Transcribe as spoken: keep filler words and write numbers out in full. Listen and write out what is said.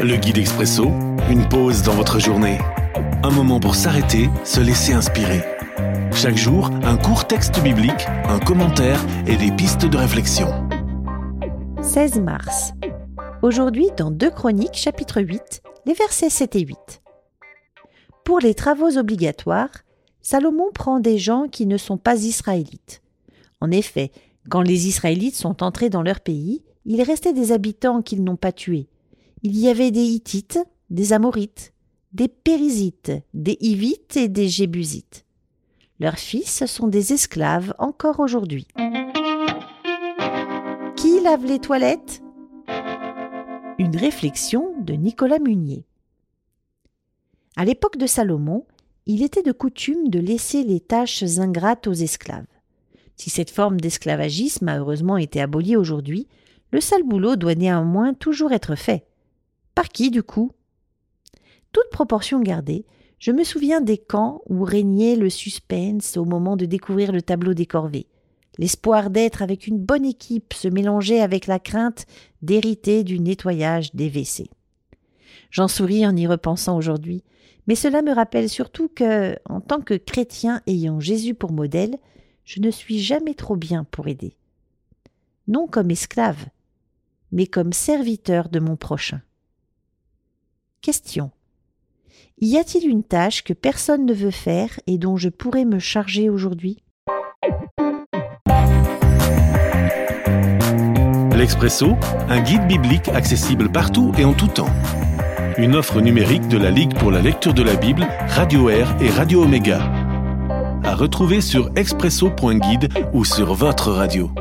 Le guide expresso, une pause dans votre journée. Un moment pour s'arrêter, se laisser inspirer. Chaque jour, un court texte biblique, un commentaire et des pistes de réflexion. seize mars. Aujourd'hui, dans deux Chroniques, chapitre huit, les versets sept et huit. Pour les travaux obligatoires, Salomon prend des gens qui ne sont pas israélites. En effet, quand les Israélites sont entrés dans leur pays, il restait des habitants qu'ils n'ont pas tués. Il y avait des Hittites, des Amorites, des Périzites, des Hivites et des Jébusites. Leurs fils sont des esclaves encore aujourd'hui. Qui lave les toilettes ? Une réflexion de Nicolas Munier. À l'époque de Salomon, il était de coutume de laisser les tâches ingrates aux esclaves. Si cette forme d'esclavagisme a heureusement été abolie aujourd'hui, le sale boulot doit néanmoins toujours être fait. Par qui, du coup ? Toute proportion gardée, je me souviens des camps où régnait le suspense au moment de découvrir le tableau des corvées. L'espoir d'être avec une bonne équipe se mélangeait avec la crainte d'hériter du nettoyage des W C. J'en souris en y repensant aujourd'hui, mais cela me rappelle surtout que, en tant que chrétien ayant Jésus pour modèle, je ne suis jamais trop bien pour aider. Non comme esclave, mais comme serviteur de mon prochain. Question. Y a-t-il une tâche que personne ne veut faire et dont je pourrais me charger aujourd'hui ? L'Expresso, un guide biblique accessible partout et en tout temps. Une offre numérique de la Ligue pour la lecture de la Bible, Radio Air et Radio Omega. À retrouver sur expresso point guide ou sur votre radio.